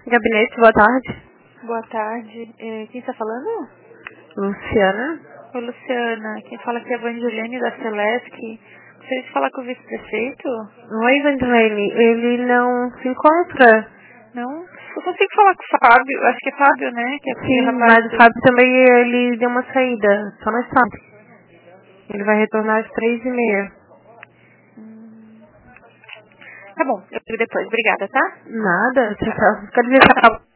Gabinete, boa tarde. Boa tarde. Quem está falando? Luciana. Oi, Luciana. Quem fala aqui é a Evangeline da Celesc. Gostaria de falar com o vice-prefeito? Oi, Evangeline. Ele não se encontra. Não? Eu consigo falar com o Fábio. Acho que é Fábio, né? Que é aquele Sim, rapaz mas o Fábio também, ele deu uma saída. Só nós sabe. Ele vai retornar às 3h30. Tá bom, eu ligo depois. Obrigada, tá? Nada. Tchau, tchau. Quer dizer, tchau.